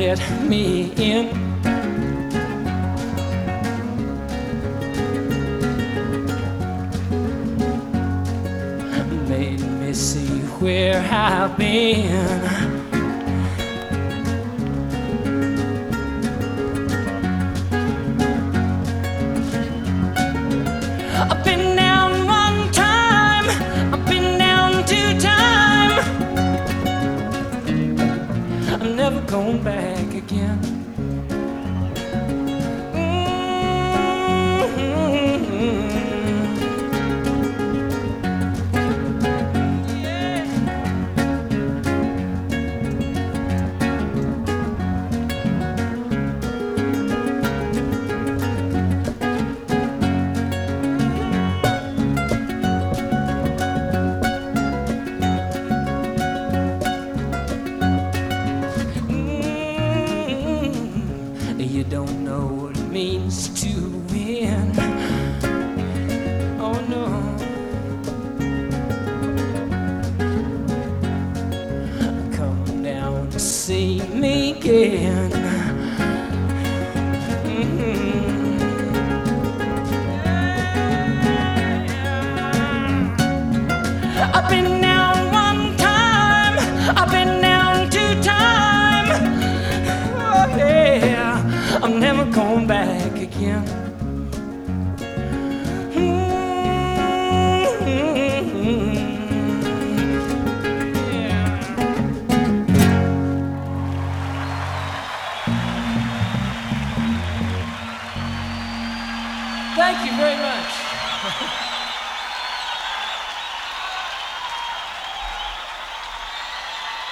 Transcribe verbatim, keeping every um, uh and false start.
let me in. Made me see where I've been. I've been down one time, I've been down two times. I'm never going back again. You don't know what it means to win. Oh no. Come down to see me again. Mm-hmm. I've been down one time, I've been down two times. Oh yeah, I'm never going back again. Mm-hmm. Yeah. Thank you very much.